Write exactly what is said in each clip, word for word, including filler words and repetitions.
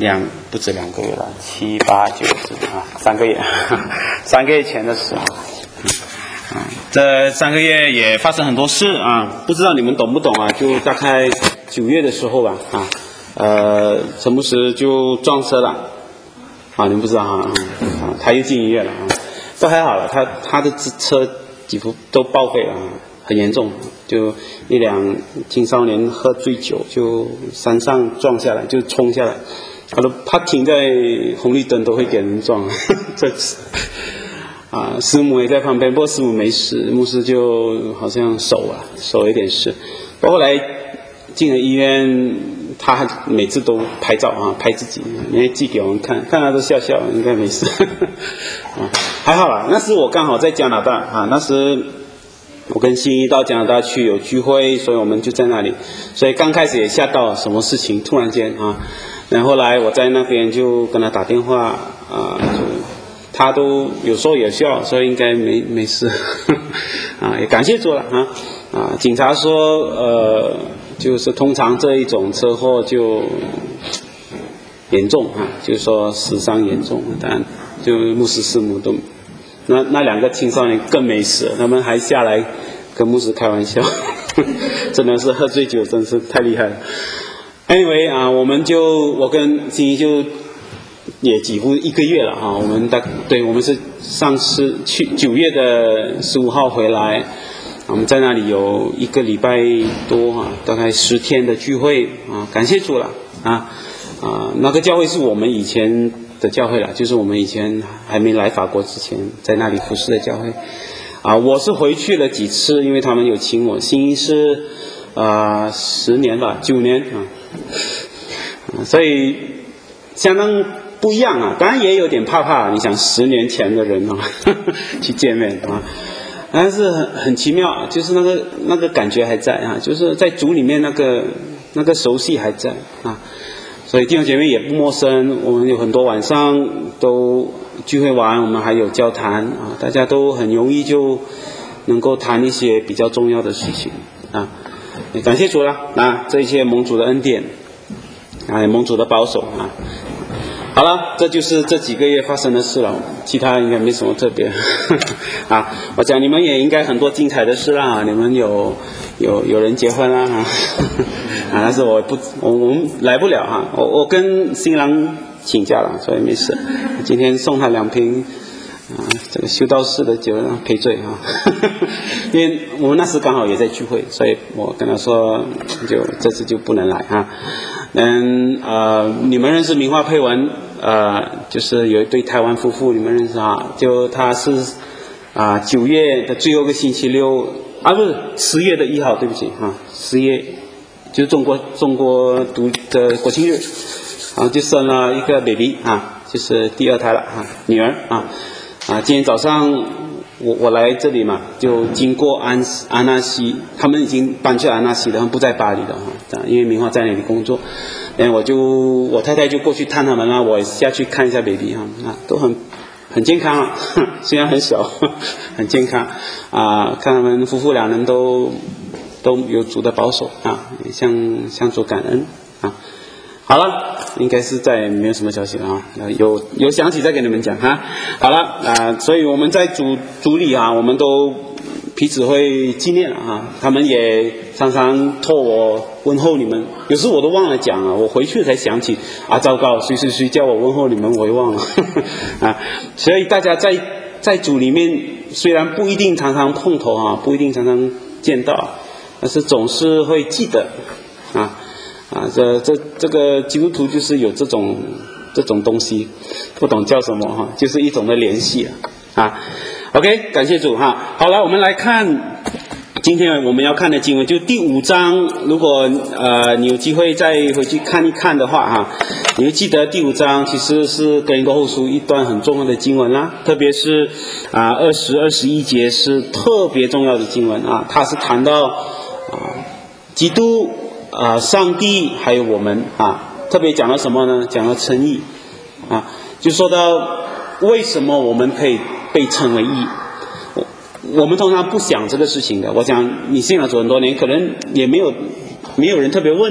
两不止两个月了，七八九十啊，三个月，三个月前的事啊。啊，这三个月也发生很多事啊，不知道你们懂不懂啊？就大概九月的时候吧，啊，呃，陈牧师就撞车了，啊，你们不知道啊，啊，他又进医院了啊，这还好了，他他的车几乎都报废了，很严重，就一辆青少年喝醉酒就山上撞下来，就冲下来，他都他停在红绿灯都会给人撞，这次。啊，师母也在旁边，不过师母没事，牧师就好像手啊手有点事。后来进了医院，他还每次都拍照啊，拍自己，因为寄给我们看，看他都笑笑，应该没事。啊，还好啦。那时我刚好在加拿大啊，那时我跟新一到加拿大去有聚会，所以我们就在那里。所以刚开始也吓到，什么事情突然间啊，然后后来我在那边就跟他打电话啊，就。他都有说有笑，所以应该没没事，啊，也感谢主了啊啊！警察说，呃，就是通常这一种车祸就严重啊，就是说死伤严重，但就牧师师母都，那那两个青少年更没事，他们还下来跟牧师开玩笑，真的是喝醉酒，真是太厉害了。Anyway 啊，我们就我跟金一就。也几乎一个月了哈，我们大对我们是上次去九月的十五号回来，我们在那里有一个礼拜多啊，大概十天的聚会啊，感谢主了啊啊，那个教会是我们以前的教会了，就是我们以前还没来法国之前在那里服侍的教会啊，我是回去了几次，因为他们有请我，新一是啊十年吧，九年啊，啊所以相当。不一样啊，当然也有点怕怕。你想十年前的人啊，呵呵去见面啊，但是很很奇妙，就是那个那个感觉还在啊，就是在主里面那个那个熟悉还在啊，所以弟兄姐妹也不陌生。我们有很多晚上都聚会完，我们还有交谈啊，大家都很容易就能够谈一些比较重要的事情啊。也感谢主了啊，这一切蒙主的恩典啊，也蒙主的保守啊。好了，这就是这几个月发生的事了，其他应该没什么特别啊。我讲你们也应该很多精彩的事啦，你们有有有人结婚啦啊，啊，但是我不我我们来不了哈，我我跟新郎请假了，所以没事。今天送他两瓶啊这个修道士的酒赔罪啊，因为我们那时刚好也在聚会，所以我跟他说就这次就不能来啊。嗯呃，你们认识明华佩文？呃，就是有一对台湾夫妇，你们认识啊？就他是啊九、呃、月的最后一个星期六啊，不是十月的一号，对不起啊，十月就是中国中国独的国庆日，然后就生了一个 baby 啊，就是第二胎了啊，女儿啊啊，今天早上我我来这里嘛，就经过安安纳西，他们已经搬去安纳西了，他们不在巴黎了哈，因为明华在那里工作，然后我就我太太就过去探他们了，我下去看一下 baby 哈，啊都很很健康啊，虽然很小，很健康啊，看他们夫妇两人都都有主的保守啊，向向主感恩啊。好了，应该是再没有什么消息了啊，有有想起再给你们讲哈。好了啊、呃，所以我们在主主里啊，我们都彼此会纪念啊，他们也常常托我问候你们，有时我都忘了讲了，我回去才想起啊，糟糕，谁谁谁叫我问候你们，我也忘了啊。所以大家在在主里面虽然不一定常常碰头啊，不一定常常见到，但是总是会记得啊。啊，这这这个基督徒就是有这种这种东西，不懂叫什么哈，就是一种的联系啊。OK， 感谢主哈。好了，我们来看今天我们要看的经文，就第五章。如果呃你有机会再回去看一看的话哈，你会记得第五章其实是哥林多后书一段很重要的经文啦，特别是啊二十二十一节是特别重要的经文啊，它是谈到啊基督。啊、呃，上帝还有我们啊，特别讲了什么呢？讲了称义啊，就说到为什么我们可以被称为义。我我们通常不想这个事情的。我讲你信了主很多年，可能也没有没有人特别问你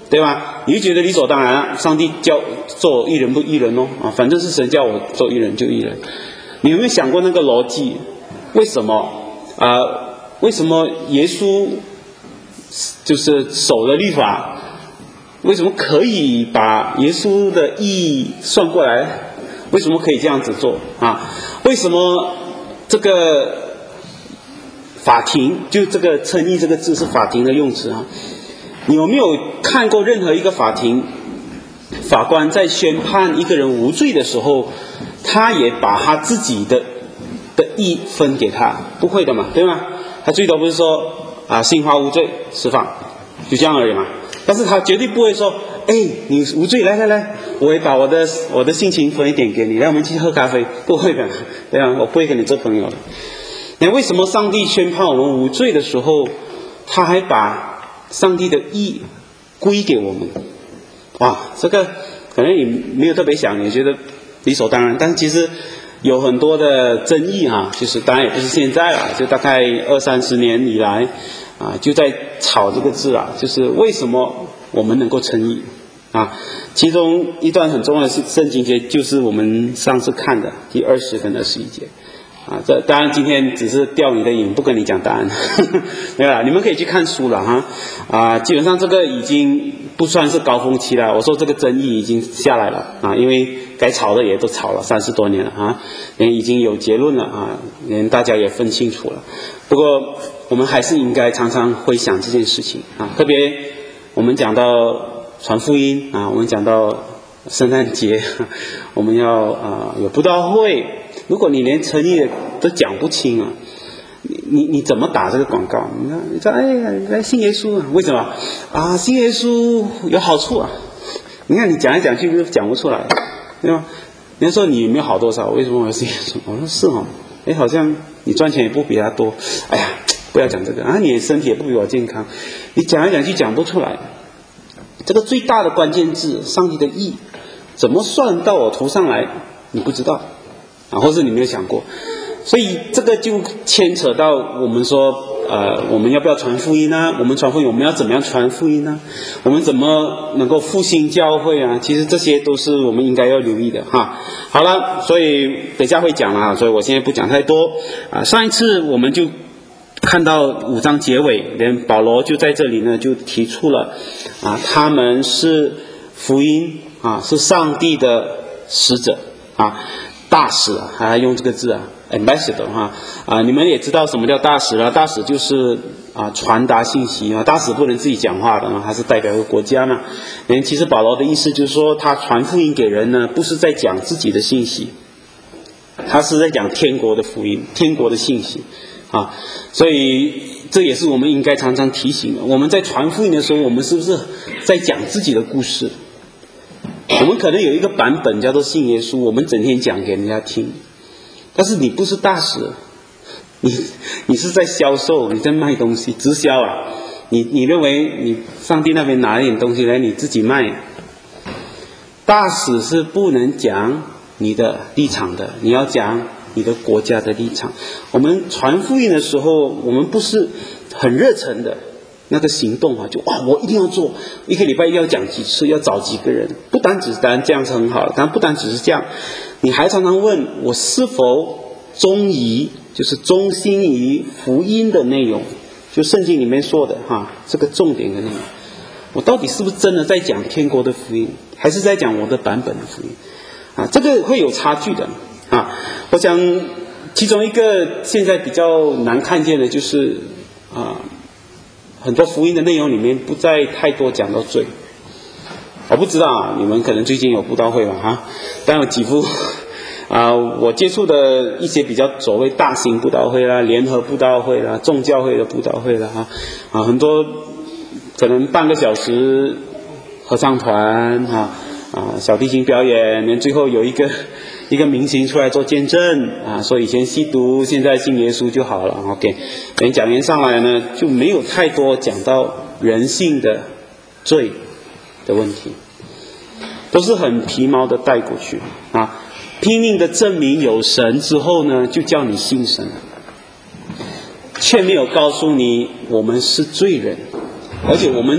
对吧？你就觉得理所当然啊，上帝叫做义人不义人哦，啊，反正是神叫我做义人就义人。你有没有想过那个逻辑？为什么啊、呃？为什么耶稣就是守了律法？为什么可以把耶稣的义算过来？为什么可以这样子做啊？为什么这个法庭，就这个称义这个字是法庭的用词啊？你有没有看过任何一个法庭，法官在宣判一个人无罪的时候，他也把他自己的的义分给他？不会的嘛，对吗？他最多不是说啊，心花无罪释放，就这样而已嘛。但是他绝对不会说，哎，你无罪，来来来，我会把我的我的性情分一点给你，来我们去喝咖啡。不会的，对啊，我不会跟你做朋友的。那为什么上帝宣判我们无罪的时候，他还把上帝的义归给我们？哇，这个可能你没有特别想，你觉得理所当然，但是其实有很多的争议哈、啊，就是当然也不是现在了，就大概二三十年以来啊，就在吵这个字啊，就是为什么我们能够称义啊？其中一段很重要的圣经节就是我们上次看的第二十跟二十一节。啊，这当然今天只是钓你的瘾，不跟你讲答案，没有啦，你们可以去看书了哈。啊，基本上这个已经不算是高峰期了。我说这个争议已经下来了啊，因为该吵的也都吵了三十多年了啊，连已经有结论了啊，连大家也分清楚了。不过我们还是应该常常回想这件事情啊，特别我们讲到传福音啊，我们讲到圣诞节，我们要啊有布道会。如果你连诚意都讲不清啊，你你你怎么打这个广告？你看，你说哎，来信耶稣啊？为什么啊？信耶稣有好处啊？你看你讲来讲去都讲不出来，对吧？人家说你有没有好多少？为什么我要信耶稣？我说是哦，哎，好像你赚钱也不比他多。哎呀，不要讲这个啊！你身体也不比我健康，你讲来讲去讲不出来。这个最大的关键字，上帝的义，怎么算到我头上来？你不知道。啊，或是你没有想过，所以这个就牵扯到我们说，呃，我们要不要传福音呢？我们传福音，我们要怎么样传福音呢？我们怎么能够复兴教会啊？其实这些都是我们应该要留意的哈。好了，所以等一下会讲了，所以我现在不讲太多啊。上一次我们就看到五章结尾，连保罗就在这里呢就提出了啊，他们是福音啊，是上帝的使者啊。大使啊，还用这个字啊 ，ambassador 哈啊，你们也知道什么叫大使了？大使就是啊传达信息啊，大使不能自己讲话的啊，他是代表一个国家嘛。连其实保罗的意思就是说，他传福音给人呢，不是在讲自己的信息，他是在讲天国的福音，天国的信息啊。所以这也是我们应该常常提醒的。我们在传福音的时候，我们是不是在讲自己的故事？我们可能有一个版本叫做信耶稣，我们整天讲给人家听，但是你不是大使，你你是在销售，你在卖东西，直销啊！你你认为你上帝那边拿一点东西来你自己卖？大使是不能讲你的立场的，你要讲你的国家的立场。我们传福音的时候，我们不是很热忱的。那个行动啊，就哇，我一定要做，一个礼拜要讲几次，要找几个人，不单只是当然这样是很好，但不单只是这样，你还常常问我是否忠于，就是忠心于福音的内容，就圣经里面说的哈，这个重点的内容，我到底是不是真的在讲天国的福音，还是在讲我的版本的福音啊？这个会有差距的啊。我想其中一个现在比较难看见的就是啊。很多福音的内容里面不再太多讲到罪，我不知道啊，你们可能最近有布道会吧哈，但有几幅啊、呃，我接触的一些比较所谓大型布道会啦、联合布道会啦、众教会的布道会啦哈啊，很多可能半个小时合唱团哈啊，小提琴表演，连最后有一个一个明星出来做见证啊，说以前吸毒，现在信耶稣就好了。OK， 等讲员上来呢，就没有太多讲到人性的罪的问题，都是很皮毛的带过去啊，拼命的证明有神之后呢，就叫你信神，却没有告诉你我们是罪人，而且我们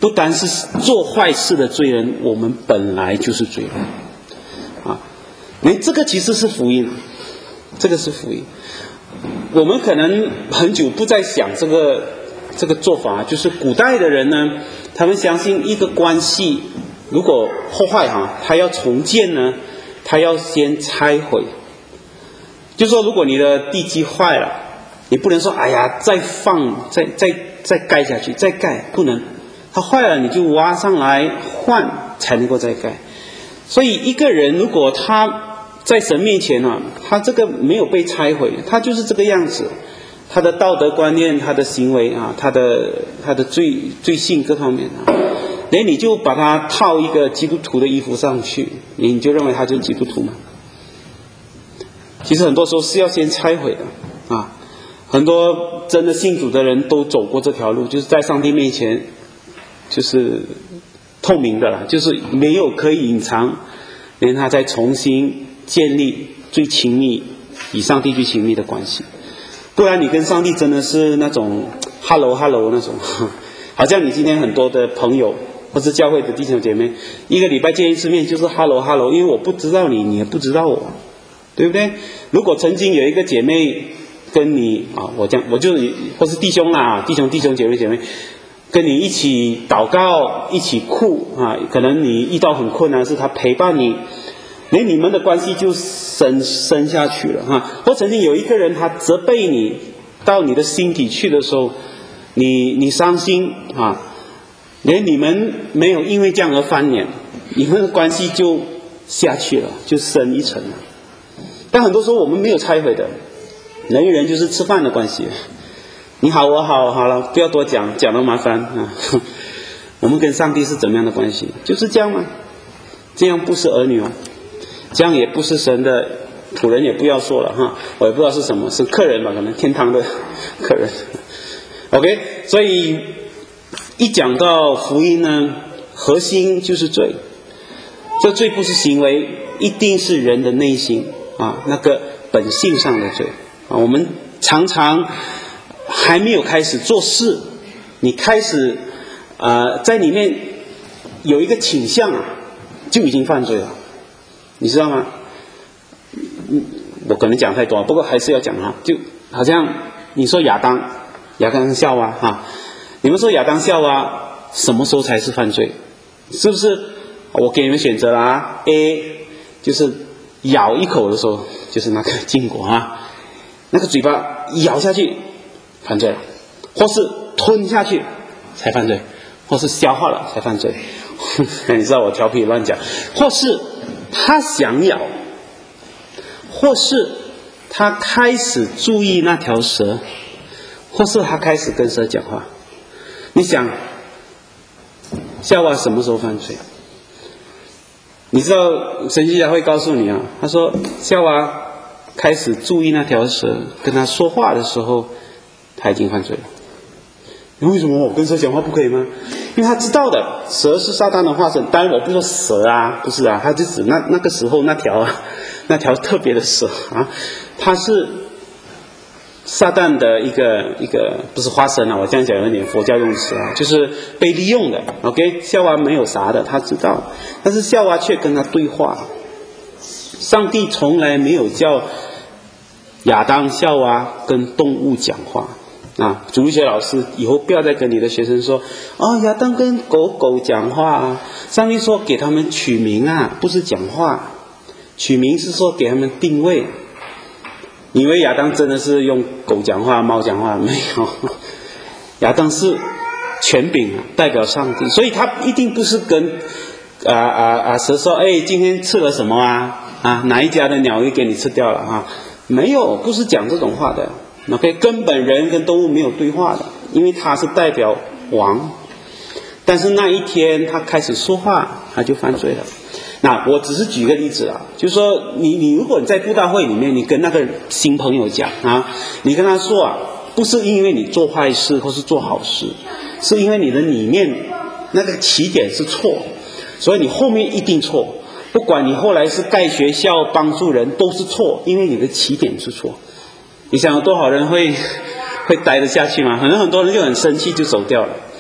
不单是做坏事的罪人，我们本来就是罪人啊！哎，这个其实是福音，这个是福音。我们可能很久不再想这个这个做法，就是古代的人呢，他们相信一个关系如果破坏哈，他要重建呢，他要先拆毁。就说如果你的地基坏了，你不能说哎呀再放再再再盖下去再盖，不能，它坏了你就挖上来换才能够再盖。所以一个人如果他在神面前啊，他这个没有被拆毁，他就是这个样子，他的道德观念，他的行为啊，他的他的罪罪性各方面啊，连你就把他套一个基督徒的衣服上去，你就认为他就是基督徒吗？其实很多时候是要先拆毁的啊。很多真的信主的人都走过这条路，就是在上帝面前就是透明的了，就是没有可以隐藏，连他再重新建立最亲密以上帝最亲密的关系。不然你跟上帝真的是那种 hello hello 那种，好像你今天很多的朋友或是教会的弟兄姐妹，一个礼拜见一次面就是 hello hello， 因为我不知道你，你也不知道我，对不对？如果曾经有一个姐妹跟你啊，我讲我就或是弟兄啦，弟兄弟兄姐妹姐妹跟你一起祷告，一起哭啊，可能你遇到很困难是他陪伴你，连你们的关系就深深下去了哈。或曾经有一个人他责备你到你的心底去的时候，你你伤心啊，连你们没有因为这样而翻脸，你们的关系就下去了，就深一层了。但很多时候我们没有拆毁的，人与人就是吃饭的关系，你好我好，好了不要多讲，讲了麻烦啊。我们跟上帝是怎么样的关系？就是这样吗？这样不是儿女哦，这样也不是神的仆人，也不要说了哈，我也不知道是什么，是客人吧，可能天堂的客人。OK， 所以一讲到福音呢，核心就是罪。这罪不是行为，一定是人的内心啊，那个本性上的罪啊。我们常常还没有开始做事，你开始呃在里面有一个倾向啊，就已经犯罪了，你知道吗？嗯，我可能讲太多，不过还是要讲哈。就好像你说亚当，亚当夏娃哈，你们说亚当夏娃什么时候才是犯罪？是不是？我给你们选择了啊 ，A 就是咬一口的时候，就是那个禁果啊，那个嘴巴咬下去犯罪了，或是吞下去才犯罪，或是消化了才犯罪。你知道我调皮乱讲，或是他想咬，或是他开始注意那条蛇，或是他开始跟蛇讲话。你想夏娃什么时候犯罪？你知道神学家会告诉你啊，他说夏娃开始注意那条蛇，跟他说话的时候他已经犯罪了。为什么我跟蛇讲话不可以吗？因为他知道的，蛇是撒旦的化身。当然我不说蛇啊，不是啊，他就指那那个时候那条啊，那条特别的蛇啊，它是撒旦的一个一个不是化身啊，我这样讲有点佛教用词啊，就是被利用的。OK， 夏娃没有啥的，他知道，但是夏娃却跟他对话。上帝从来没有叫亚当夏娃跟动物讲话。啊，主日学老师以后不要再跟你的学生说，哦，亚当跟狗狗讲话啊。上帝说给他们取名啊，不是讲话。取名是说给他们定位。你以为亚当真的是用狗讲话、猫讲话？没有，亚当是权柄，代表上帝，所以他一定不是跟啊啊啊蛇说，哎，今天吃了什么啊？啊，哪一家的鸟又给你吃掉了啊？没有，不是讲这种话的。OK， 根本人跟动物没有对话的，因为他是代表王。但是那一天他开始说话，他就犯罪了。那我只是举个例子啊，就是说你你如果你在布道会里面，你跟那个新朋友讲啊，你跟他说啊，不是因为你做坏事或是做好事，是因为你的里面那个起点是错，所以你后面一定错。不管你后来是盖学校、帮助人，都是错，因为你的起点是错。你想有多少人会会待得下去吗？可能很多人就很生气就走掉了。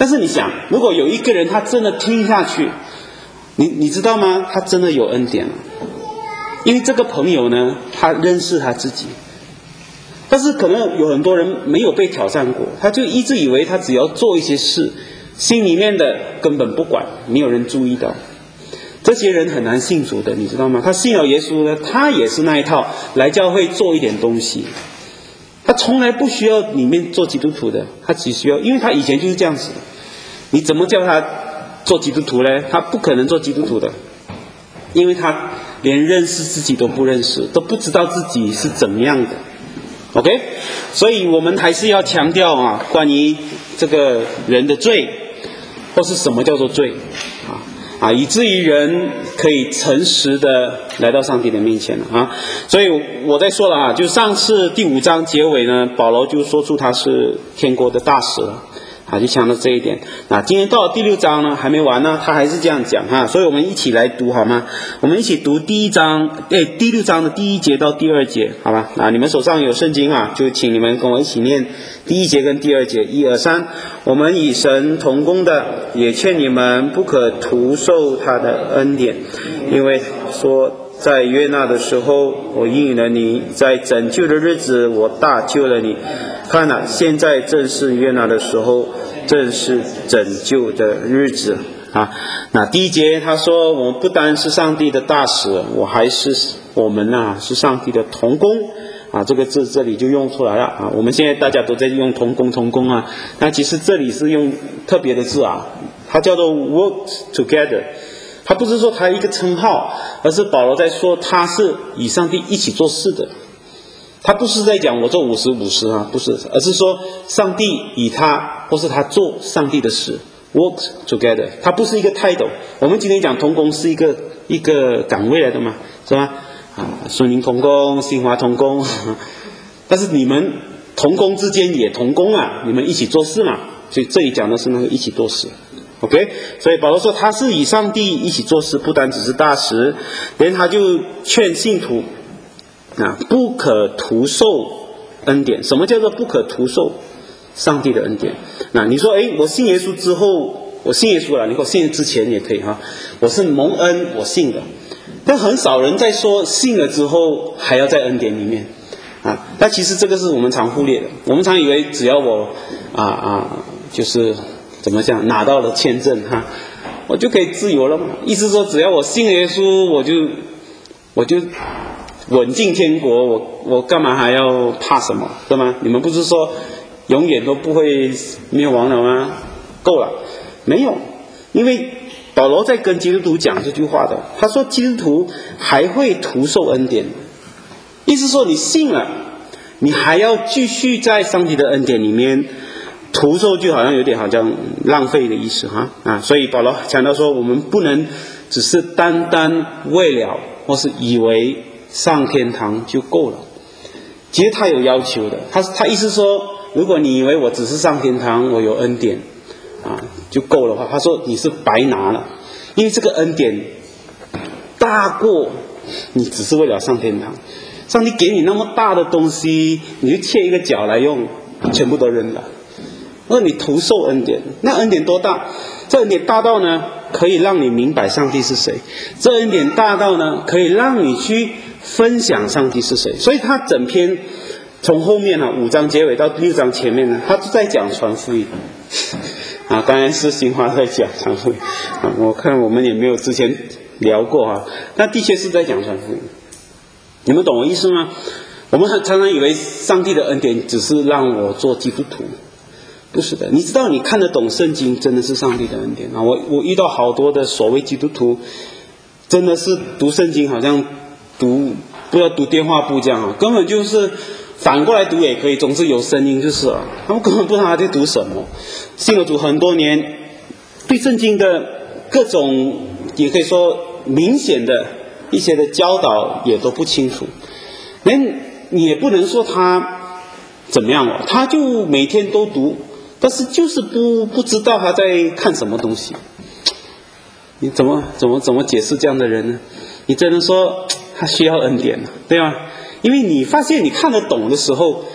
但是你想，如果有一个人他真的听下去，你你知道吗？他真的有恩典了，因为这个朋友呢，他认识他自己。但是可能有很多人没有被挑战过，他就一直以为他只要做一些事，心里面的根本不管，没有人注意到。这些人很难信主的，你知道吗？他信了耶稣呢，他也是那一套，来教会做一点东西，他从来不需要里面做基督徒的，他只需要，因为他以前就是这样子的。你怎么叫他做基督徒呢？他不可能做基督徒的，因为他连认识自己都不认识，都不知道自己是怎么样的。OK， 所以我们还是要强调啊，关于这个人的罪，或是什么叫做罪啊啊，以至于人可以诚实的来到上帝的面前了啊。所以我在说了啊，就上次第五章结尾呢，保罗就说出他是天国的大使了。啊，就强调这一点。那今天到了第六章呢，还没完呢，他还是这样讲哈，所以我们一起来读好吗？我们一起读第一章，对，第六章的第一节到第二节，好吧？那你们手上有圣经啊，就请你们跟我一起念第一节跟第二节，一二三。我们与神同工的，也劝你们不可徒受他的恩典，因为说在约纳的时候，我应允了你；在拯救的日子，我大救了你。看哪，现在正是约纳的时候，正是拯救的日子啊。那第一节他说，我们不单是上帝的大使，我还是我们啊是上帝的同工啊。这个字这里就用出来了啊。我们现在大家都在用同工同工啊，那其实这里是用特别的字啊，它叫做 work together。他不是说他一个称号，而是保罗在说他是与上帝一起做事的。他不是在讲我做五十五十啊，不是，而是说上帝与他，或是他做上帝的事 ，work together。他不是一个 title。我们今天讲同工是一个一个岗位来的嘛，是吧？啊，孙宁同工，新华同工，但是你们同工之间也同工啊，你们一起做事嘛。所以这里讲的是那个一起做事。OK， 所以保罗说他是与上帝一起做事，不单只是大使，连他就劝信徒啊，不可徒受恩典。什么叫做不可徒受上帝的恩典？那你说，诶，我信耶稣之后，我信耶稣了，你说信之前也可以哈，我是蒙恩，我信的。但很少人在说信了之后还要在恩典里面啊。但其实这个是我们常忽略的，我们常以为只要我啊啊，就是怎么讲，拿到了签证哈，我就可以自由了嘛。意思说，只要我信耶稣，我就我就稳进天国，我我干嘛还要怕什么，对吗？你们不是说永远都不会灭亡了吗？够了，没有，因为保罗在跟基督徒讲这句话的，他说基督徒还会徒受恩典，意思说你信了，你还要继续在上帝的恩典里面徒受，就好像有点好像浪费的意思哈啊，所以保罗强调说，我们不能只是单单为了或是以为上天堂就够了。其实他有要求的，他他意思说，如果你以为我只是上天堂，我有恩典啊就够的话，他说你是白拿了，因为这个恩典大过你只是为了上天堂。上帝给你那么大的东西，你就切一个角来用，全部都扔了。而你徒受恩典，那恩典多大？这恩典大到呢，可以让你明白上帝是谁。这恩典大到呢，可以让你去分享上帝是谁。所以他整篇从后面啊五章结尾到六章前面呢，他都在讲传福音啊。当然是新华在讲传福音啊，我看我们也没有之前聊过啊，但的确是在讲传福音。你们懂我意思吗？我们常常以为上帝的恩典只是让我做基督徒，不是的。你知道你看得懂圣经真的是上帝的恩典啊！我我遇到好多的所谓基督徒，真的是读圣经好像读不要读电话簿这样啊，根本就是反过来读也可以，总之有声音就是了。他们根本不知道他在读什么，信了主很多年，对圣经的各种也可以说明显的一些的教导也都不清楚。连你也不能说他怎么样哦，他就每天都读，但是就是不不知道他在看什么东西。你怎么怎么怎么解释这样的人呢？你只能说他需要恩典，对吧？因为你发现你看得懂的时候，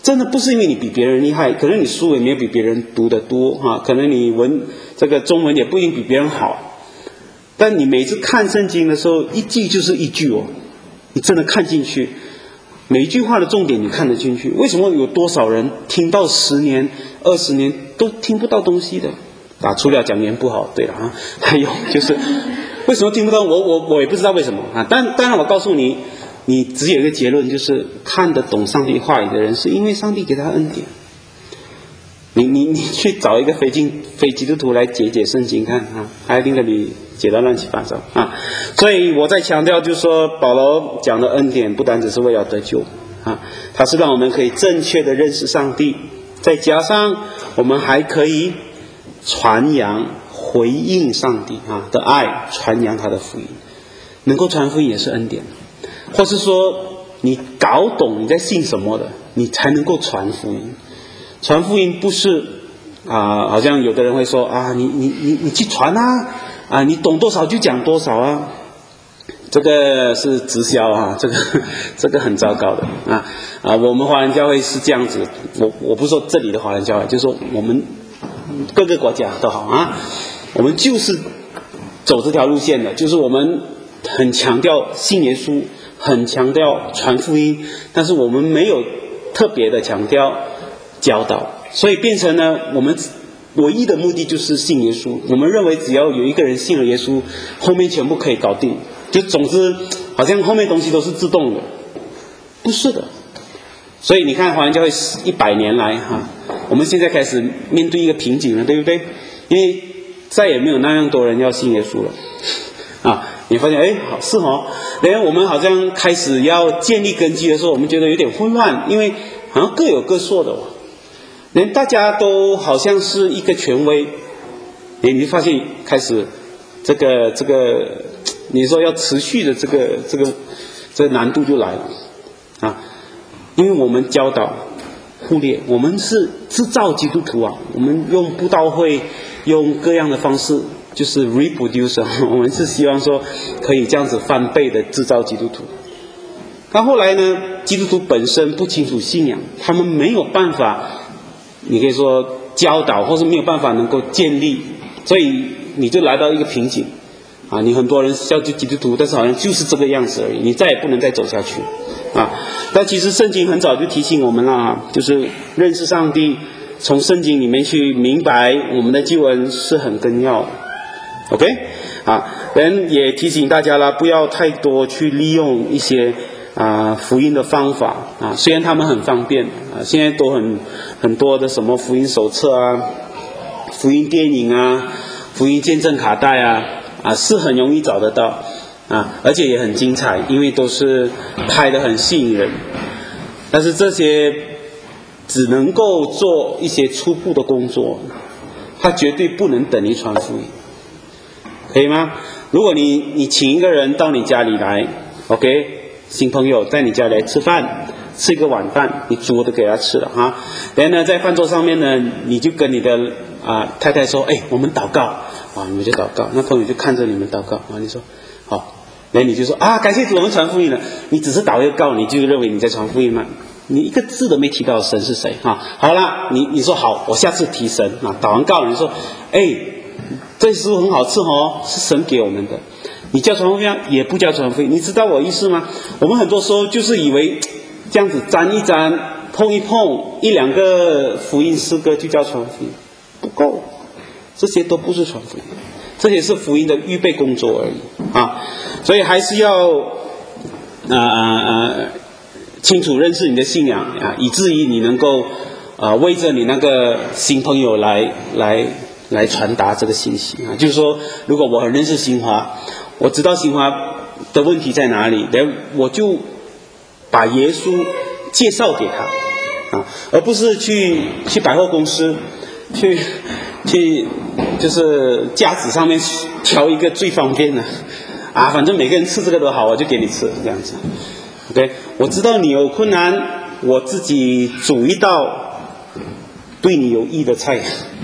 真的不是因为你比别人厉害，可能你书也没有比别人读得多啊，可能你文这个中文也不一定比别人好，但你每次看圣经的时候，一句就是一句哦，你真的看进去，每一句话的重点你看得进去。为什么有多少人听到十年、二十年都听不到东西的？啊，除了讲言不好，对了啊，还有就是为什么听不到？我我我也不知道为什么啊。但当然我告诉你，你只有一个结论，就是看得懂上帝话语的人，是因为上帝给他恩典。你你你去找一个非经非基督徒来解解圣经看啊，他一定跟你解到乱七八糟啊。所以我在强调，就是说保罗讲的恩典不单只是为了得救啊，他是让我们可以正确的认识上帝，再加上我们还可以传扬回应上帝啊的爱，传扬他的福音。能够传福音也是恩典，或是说你搞懂你在信什么的，你才能够传福音。传福音不是啊、呃，好像有的人会说啊，你你你你去传啊，啊，你懂多少就讲多少啊，这个是直销啊，这个这个很糟糕的啊啊！我们华人教会是这样子，我我不是说这里的华人教会，就是说我们各个国家都好啊，我们就是走这条路线的，就是我们很强调信耶稣，很强调传福音，但是我们没有特别的强调教导，所以变成呢，我们唯一的目的就是信耶稣。我们认为只要有一个人信了耶稣，后面全部可以搞定。就总之，好像后面东西都是自动的，不是的。所以你看，华人教会一百年来哈、啊，我们现在开始面对一个瓶颈了，对不对？因为再也没有那样多人要信耶稣了啊。你发现哎，好是哦，然后我们好像开始要建立根基的时候，我们觉得有点混乱，因为好像各有各说的哦。连大家都好像是一个权威，你就发现开始这个这个，你说要持续的这个这个这个难度就来了啊！因为我们教导忽略，我们是制造基督徒啊，我们用布道会，用各样的方式，就是 reproduce， 我们是希望说可以这样子翻倍的制造基督徒。那后来呢，基督徒本身不清楚信仰，他们没有办法。你可以说教导，或是没有办法能够建立，所以你就来到一个瓶颈啊！你很多人叫做基督徒，但是好像就是这个样子而已，你再也不能再走下去啊！但其实圣经很早就提醒我们了啊，就是认识上帝，从圣经里面去明白我们的救恩是很根要的。OK 啊，人也提醒大家了，不要太多去利用一些啊福音的方法啊，虽然他们很方便啊，现在都很很多的什么福音手册啊、福音电影啊、福音见证卡带啊啊，是很容易找得到啊，而且也很精彩，因为都是拍得很吸引人。但是这些只能够做一些初步的工作，它绝对不能等于传福音，可以吗？如果你你请一个人到你家里来 ，OK， 新朋友在你家里来吃饭。吃一个晚饭，你煮的给他吃了哈。然后呢，在饭桌上面呢，你就跟你的啊太太说，哎，我们祷告啊，你们就祷告。那朋友就看着你们祷告啊，你说好，然后你就说啊，感谢主，我们传福音了。你只是祷一个告，你就认为你在传福音吗？你一个字都没提到神是谁哈。好了，你你说好，我下次提神啊。祷完告，你说，哎，这食物很好吃哦，是神给我们的。你叫传福音也不叫传福音，你知道我意思吗？我们很多时候就是以为。这样子沾一沾碰一碰一两个福音诗歌就叫传福音，不够，这些都不是传福音，这些是福音的预备工作而已啊！所以还是要啊啊啊清楚认识你的信仰啊，以至于你能够啊为着你那个新朋友来来来传达这个信息啊。就是说，如果我很认识新华，我知道新华的问题在哪里，然后我就。把耶稣介绍给他啊，而不是去去百货公司去去就是架子上面挑一个最方便的啊，反正每个人吃这个都好，我就给你吃这样子。OK， 我知道你有困难，我自己煮一道对你有益的菜，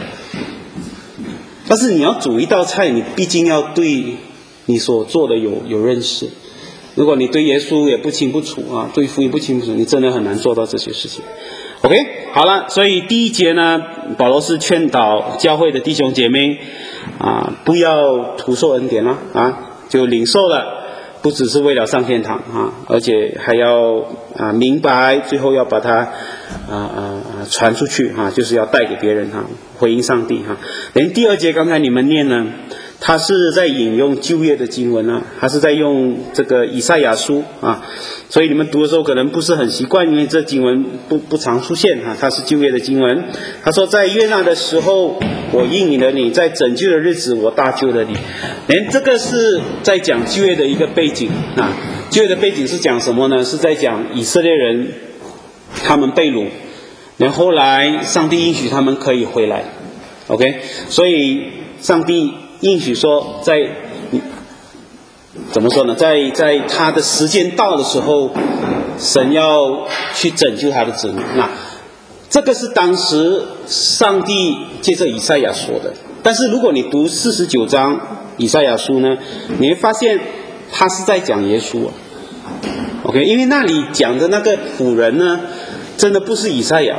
但是你要煮一道菜，你毕竟要对你所做的有有认识。如果你对耶稣也不清不楚啊，对福音不清不楚，你真的很难做到这些事情。 OK， 好了，所以第一节呢，保罗是劝导教会的弟兄姐妹啊，不要徒受恩典了啊，就领受了，不只是为了上天堂啊，而且还要啊明白，最后要把它啊啊啊传出去哈、啊，就是要带给别人哈、啊，回应上帝哈。连第二节刚才你们念呢，他是在引用旧约的经文啊，他是在用这个以赛亚书啊，所以你们读的时候可能不是很习惯，因为这经文不不常出现啊，它是旧约的经文。他说在悦纳的时候我应允了你，在拯救的日子我搭救了你。连这个是在讲旧约的一个背景啊，旧约的背景是讲什么呢？是在讲以色列人他们被掳，然后后来上帝应许他们可以回来 OK， 所以上帝应许说在怎么说呢，在在他的时间到的时候，神要去拯救他的子民。那这个是当时上帝借着以赛亚说的，但是如果你读四十九章以赛亚书呢，你会发现他是在讲耶稣、啊、OK， 因为那里讲的那个仆人呢，真的不是以赛亚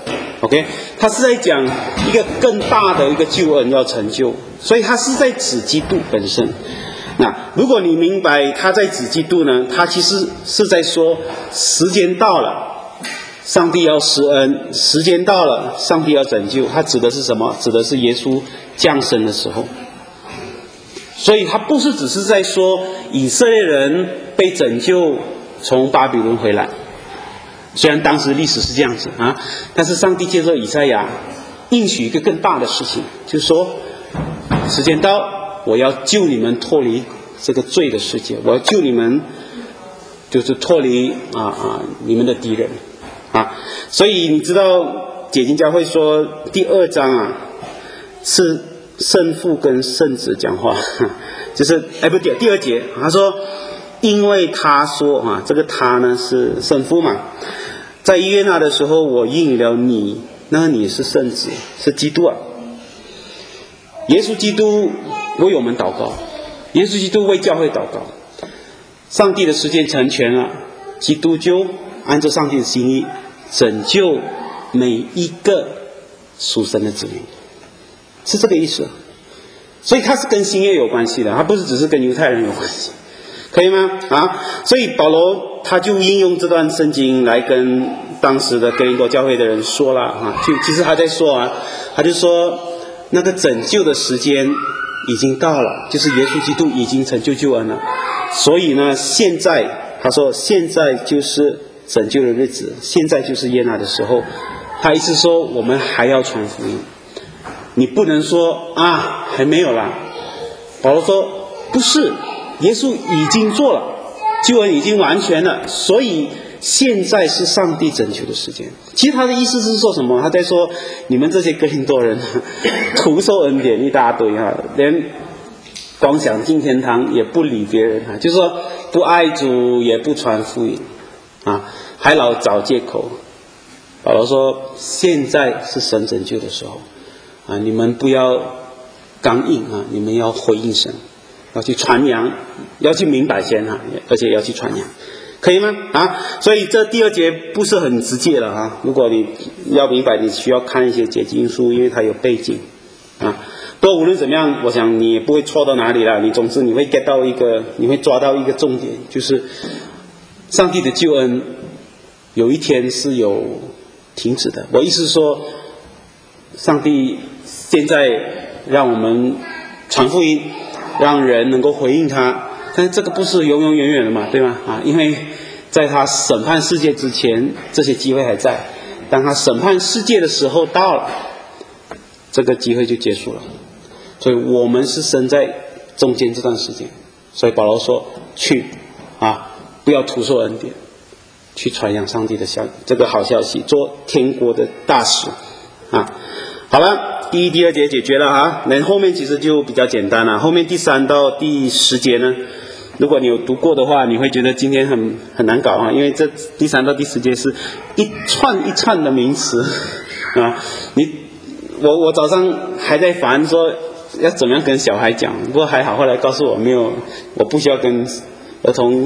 OK， 他是在讲一个更大的一个救恩要成就，所以他是在指基督本身。那如果你明白他在指基督呢，他其实是在说时间到了，上帝要施恩，时间到了，上帝要拯救。他指的是什么？指的是耶稣降生的时候。所以他不是只是在说以色列人被拯救从巴比伦回来，虽然当时历史是这样子啊，但是上帝借着以赛亚应许一个更大的事情，就是说时间到，我要救你们脱离这个罪的世界，我要救你们就是脱离啊啊你们的敌人啊。所以你知道解经家会说第二章啊是圣父跟圣子讲话，就是哎不对，第二节他说因为他说啊，这个他呢是圣父嘛，在约纳的时候我应允了你，那你是圣子，是基督啊。耶稣基督为我们祷告，耶稣基督为教会祷告，上帝的时间成全了，基督就按照上帝的心意拯救每一个属神的子民，是这个意思。所以它是跟新约有关系的，它不是只是跟犹太人有关系，可以吗？啊，所以保罗他就应用这段圣经来跟当时的哥林多教会的人说了啊，就其实他在说啊，他就说那个拯救的时间已经到了，就是耶稣基督已经成就救恩了。所以呢，现在他说现在就是拯救的日子，现在就是悦纳的时候。他意思说我们还要传福音，你不能说啊还没有啦。保罗说不是，耶稣已经做了，救恩已经完全了，所以现在是上帝拯救的时间。其实他的意思是说什么？他在说你们这些哥林多人徒受恩典一大堆啊，连光想进天堂也不理别人啊，就是说不爱主也不传福音啊，还老找借口。保罗说现在是神拯救的时候啊，你们不要刚硬啊，你们要回应神，要去传扬，要去明白先啊，而且要去传扬，可以吗？啊，所以这第二节不是很直接了啊。如果你要明白，你需要看一些解经书，因为它有背景啊。不过无论怎么样，我想你也不会错到哪里了。你总之你会 get 到一个，你会抓到一个重点，就是上帝的救恩有一天是有停止的。我意思是说，上帝现在让我们传福音，让人能够回应他，但是这个不是永永远远的嘛，对吗？啊，因为在他审判世界之前，这些机会还在；当他审判世界的时候到了，这个机会就结束了。所以我们是生在中间这段时间，所以保罗说：“去啊，不要徒受恩典，去传扬上帝的消这个好消息，做天国的大使啊。”好了，第一、第二节解决了啊，那后面其实就比较简单了。后面第三到第十节呢，如果你有读过的话，你会觉得今天很很难搞啊，因为这第三到第十节是一串一串的名词啊。你我我早上还在烦说要怎么样跟小孩讲，不过还好，后来告诉我没有，我不需要跟儿童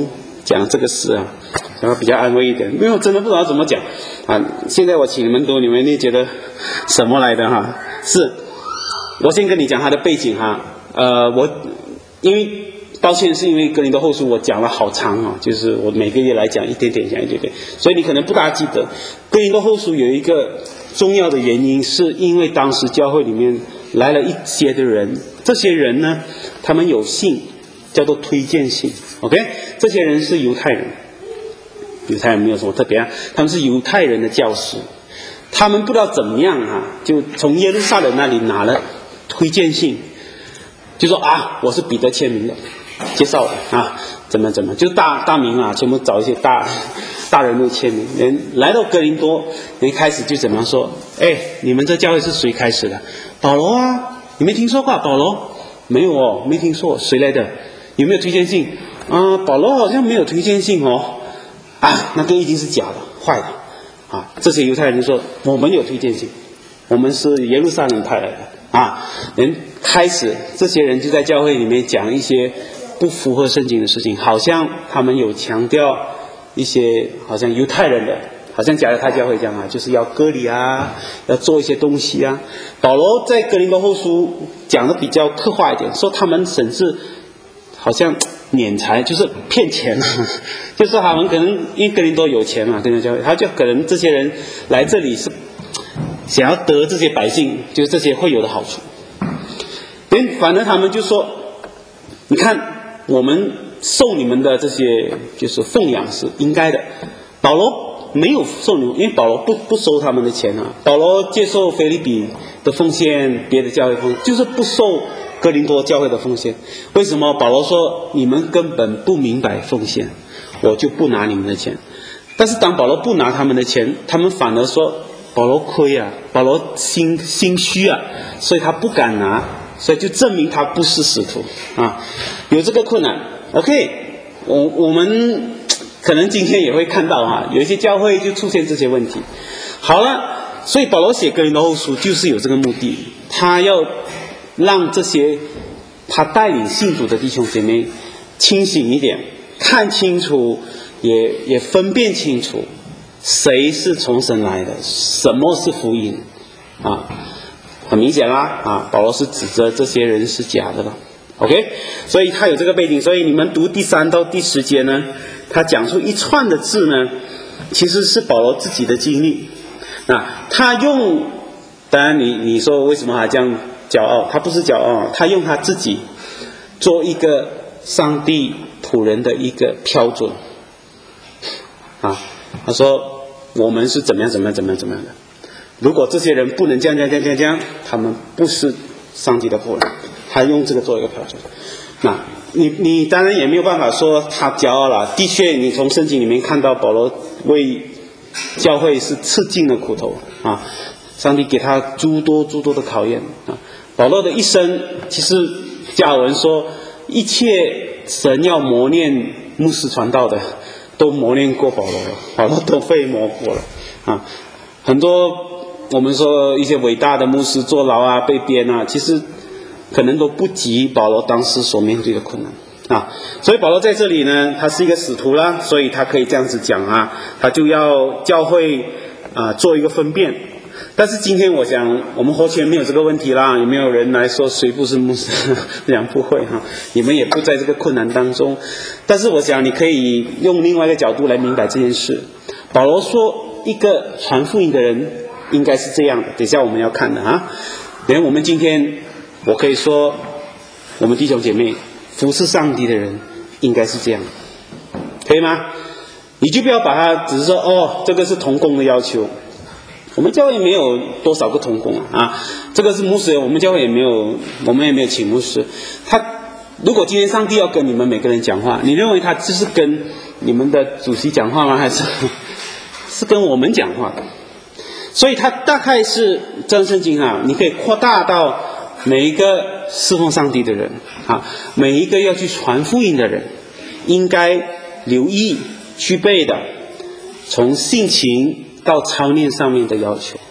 讲这个事啊，然后比较安慰一点，因为我真的不知道怎么讲啊。现在我请你们读，你们你觉得什么来的哈？是，我先跟你讲他的背景哈。呃，我因为抱歉，是因为哥林多后书我讲了好长啊，就是我每个月来讲一点点，讲一点点，所以你可能不大记得。哥林多后书有一个重要的原因，是因为当时教会里面来了一些的人，这些人呢，他们有信，叫做推荐信 ，OK？ 这些人是犹太人，犹太人没有什么特别啊，他们是犹太人的教师，他们不知道怎么样啊，就从耶路撒冷那里拿了推荐信，就说啊，我是彼得签名的，介绍的啊，怎么怎么，就大大名啊，全部找一些大大人物签名。人来到哥林多，人一开始就怎么说？哎，你们这教会是谁开始的？保罗啊，你没听说过保罗？没有哦，没听说，谁来的？有没有推荐信？啊，保罗好像没有推荐信哦。啊，那个一定是假的，坏的。啊，这些犹太人就说我们有推荐信，我们是耶路撒冷派来的。啊，人开始这些人就在教会里面讲一些不符合圣经的事情，好像他们有强调一些好像犹太人的，好像加拉太教会这样啊，就是要割礼啊，要做一些东西啊。保罗在哥林多后书讲的比较刻画一点，说他们甚至好像敛财，就是骗钱，就是他们可能因为哥林多有钱嘛，哥林多教会，他就可能这些人来这里是想要得这些百姓，就是这些会有的好处。反而他们就说，你看我们受你们的这些就是奉养是应该的。保罗没有受你们，因为保罗不不收他们的钱啊。保罗接受腓立比的奉献，别的教会奉献，就是不收哥林多教会的奉献。为什么？保罗说你们根本不明白奉献，我就不拿你们的钱。但是当保罗不拿他们的钱，他们反而说保罗亏啊，保罗心心虚啊，所以他不敢拿，所以就证明他不是使徒啊，有这个困难。OK， 我我们可能今天也会看到啊，有一些教会就出现这些问题。好了，所以保罗写哥林多后书就是有这个目的，他要让这些他带领信主的弟兄姐妹清醒一点，看清楚，也也分辨清楚谁是从神来的，什么是福音啊。很明显啦啊，保罗是指责这些人是假的了。OK， 所以他有这个背景，所以你们读第三到第十节呢，他讲出一串的字呢，其实是保罗自己的经历。啊，他用，当然你你说为什么他这样骄傲？他不是骄傲，他用他自己做一个上帝仆人的一个标准。啊，他说我们是怎么样怎么样怎么样怎么样的。如果这些人不能这样这样这样这样，他们不是上帝的仆人。他用这个做一个标准。那你你当然也没有办法说他骄傲了。的确，你从圣经里面看到保罗为教会是吃尽了苦头啊，上帝给他诸多诸多的考验啊。保罗的一生，其实加尔文说，一切神要磨练牧师传道的，都磨练过保罗了，保罗都被磨过了啊。很多我们说一些伟大的牧师坐牢啊、被鞭啊，其实可能都不及保罗当时所面对的困难啊。所以保罗在这里呢，他是一个使徒啦，所以他可以这样子讲啊，他就要教会啊做一个分辨。但是今天我想我们活泉没有这个问题啦，有没有人来说谁不是牧师？讲不会哈，你们也不在这个困难当中。但是我想你可以用另外一个角度来明白这件事。保罗说一个传福音的人应该是这样的，等一下我们要看的啊。连我们今天我可以说我们弟兄姐妹服侍上帝的人应该是这样，可以吗？你就不要把它只是说哦，这个是同工的要求。我们教会没有多少个同工啊，啊这个是牧师，我们教会也没有，我们也没有请牧师。他如果今天上帝要跟你们每个人讲话，你认为他就是跟你们的主席讲话吗？还是是跟我们讲话的？所以他大概是这圣经啊，你可以扩大到每一个侍奉上帝的人啊，每一个要去传福音的人，应该留意具备的，从性情到操练上面的要求。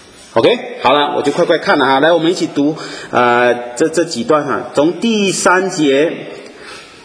OK， 好了，我就快快看了啊，来我们一起读呃这这几段哈、啊，从第三节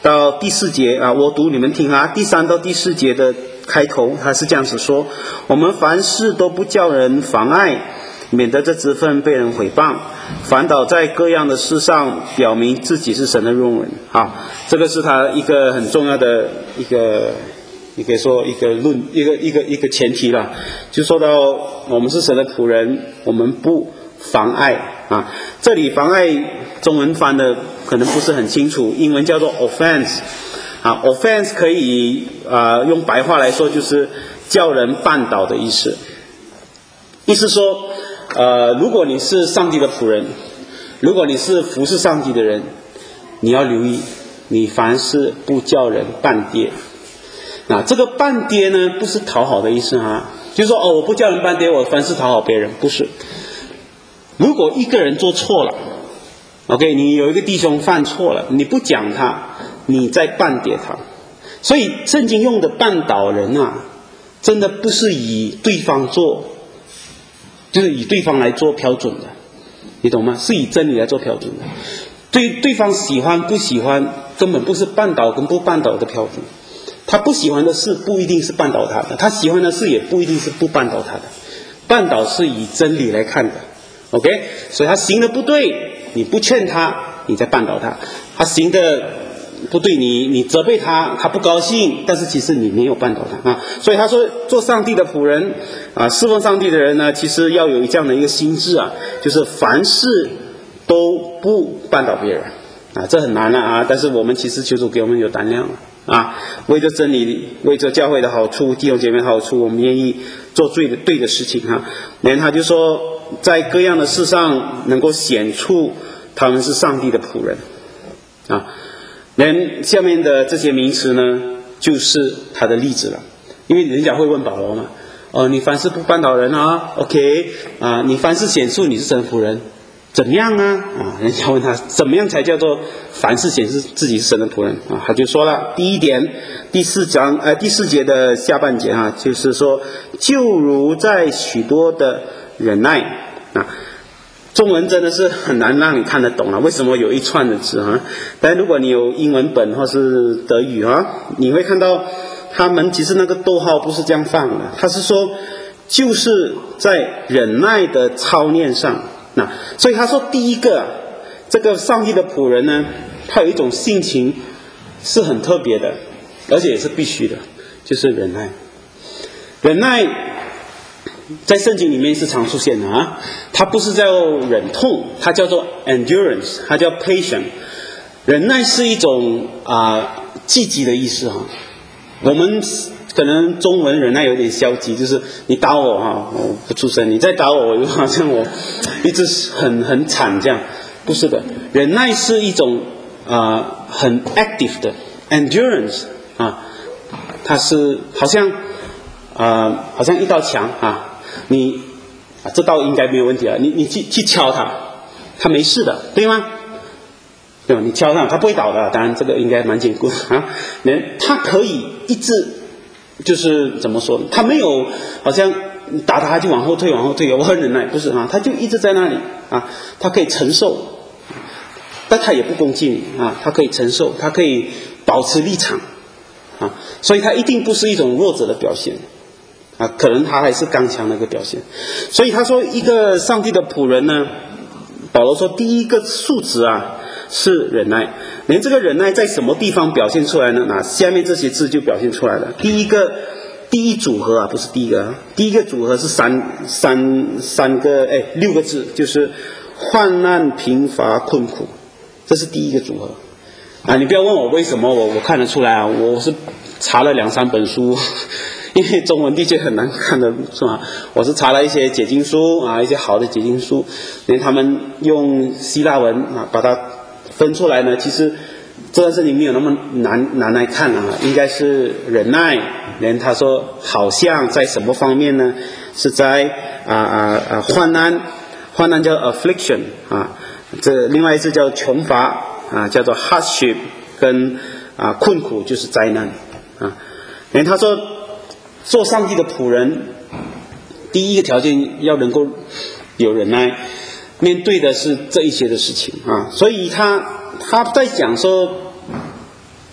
到第四节啊，我读你们听啊，第三到第四节的开头，他是这样子说：我们凡事都不叫人妨碍，免得这职分被人毁谤，反倒在各样的事上表明自己是神的用人。好，这个是他一个很重要的一个，你可以说一个论，一个一个一个前提啦，就说到我们是神的仆人，我们不妨碍啊。这里妨碍中文翻的可能不是很清楚，英文叫做 offense 啊 ，offense 可以啊、呃、用白话来说就是叫人绊倒的意思。意思说，呃，如果你是上帝的仆人，如果你是服侍上帝的人，你要留意，你凡事不叫人绊跌。啊，这个绊跌呢，不是讨好的意思啊，就是说哦，我不叫人绊跌，我凡事讨好别人，不是。如果一个人做错了 ，OK， 你有一个弟兄犯错了，你不讲他，你在绊跌他。所以圣经用的绊倒人啊，真的不是以对方做，就是以对方来做标准的，你懂吗？是以真理来做标准的。对对方喜欢不喜欢，根本不是绊倒跟不绊倒的标准。他不喜欢的事不一定是绊倒他的，他喜欢的事也不一定是不绊倒他的。绊倒是以真理来看的 ，OK？ 所以他行的不对，你不劝他，你在绊倒他；他行的不对，你你责备他，他不高兴，但是其实你没有绊倒他啊。所以他说，做上帝的仆人啊，侍奉上帝的人呢，其实要有这样的一个心智啊，就是凡事都不绊倒别人啊，这很难了啊。但是我们其实求主给我们有胆量了。啊，为着真理，为着教会的好处，弟兄姐妹的好处，我们愿意做对的对的事情哈。然后他就说，在各样的事上能够显出他们是上帝的仆人啊。然下面的这些名词呢，就是他的例子了。因为人家会问保罗嘛，哦，你凡事不绊倒人啊 ，OK 啊，你凡事显出你是神的仆人。怎么样啊？啊，人家问他怎么样才叫做凡事显示自己是神的仆人啊？他就说了，第一点，第四章呃第四节的下半节啊，就是说，就如在许多的忍耐啊，中文真的是很难让你看得懂啊。为什么有一串的字啊？但如果你有英文本或是德语啊，你会看到他们其实那个逗号不是这样放的，他是说就是在忍耐的操练上。那所以他说第一个，这个上帝的仆人呢，他有一种性情是很特别的，而且也是必须的，就是忍耐。忍耐在圣经里面是常出现的啊，它不是叫忍痛，它叫做 endurance， 它叫 patience。忍耐是一种啊、呃、积极的意思哈。我们可能中文忍耐有点消极，就是你打我哈，我不出声，你再打我，我就好像我一直很很惨这样，不是的，忍耐是一种啊、呃、很 active 的 endurance 啊，它是好像啊、呃、好像一道墙啊，你啊这道应该没有问题啊，你你去去敲它，它没事的，对吗？对吧？你敲它，它不会倒的，当然这个应该蛮坚固啊，它可以一直。就是怎么说呢？他没有好像打他就往后退往后退，我很忍耐，不是啊，他就一直在那里啊，他可以承受，但他也不攻击你啊，他可以承受，他可以保持立场啊，所以他一定不是一种弱者的表现啊，可能他还是刚强的一个表现。所以他说一个上帝的仆人呢，保罗说第一个素质啊是忍耐。连这个忍耐在什么地方表现出来呢？那下面这些字就表现出来了。第一个，第一组合啊，不是第一个啊，第一个组合是三三三个哎六个字，就是患难贫乏困苦，这是第一个组合啊。你不要问我为什么，我我看得出来啊，我是查了两三本书，因为中文的确很难看的是吧？我是查了一些解经书啊，一些好的解经书，因为他们用希腊文啊把它分出来呢，其实这段圣经没有那么难难来看啊，应该是忍耐。连他说好像在什么方面呢？是在啊啊啊患难，患难叫 affliction 啊，这另外一字叫穷乏啊，叫做 hardship， 跟啊困苦就是灾难啊。连他说做上帝的仆人，第一个条件要能够有忍耐。面对的是这一些的事情啊，所以他他在讲说，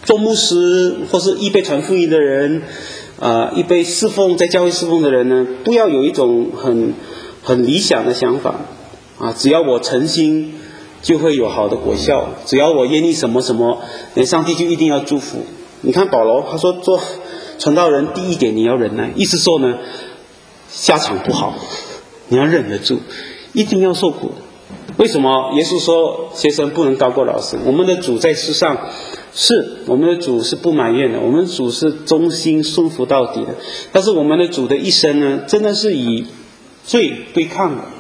做牧师或是预备传福音的人，啊、呃，预备侍奉在教会侍奉的人呢，不要有一种很很理想的想法啊，只要我诚心就会有好的果效，只要我愿意什么什么，上帝就一定要祝福。你看保罗他说做传道人第一点你要忍耐，意思说呢下场不好，你要忍得住，一定要受苦。为什么耶稣说学生不能高过老师？我们的主在世上是我们的主是不埋怨的，我们的主是忠心顺服到底的，但是我们的主的一生呢真的是以罪对抗的。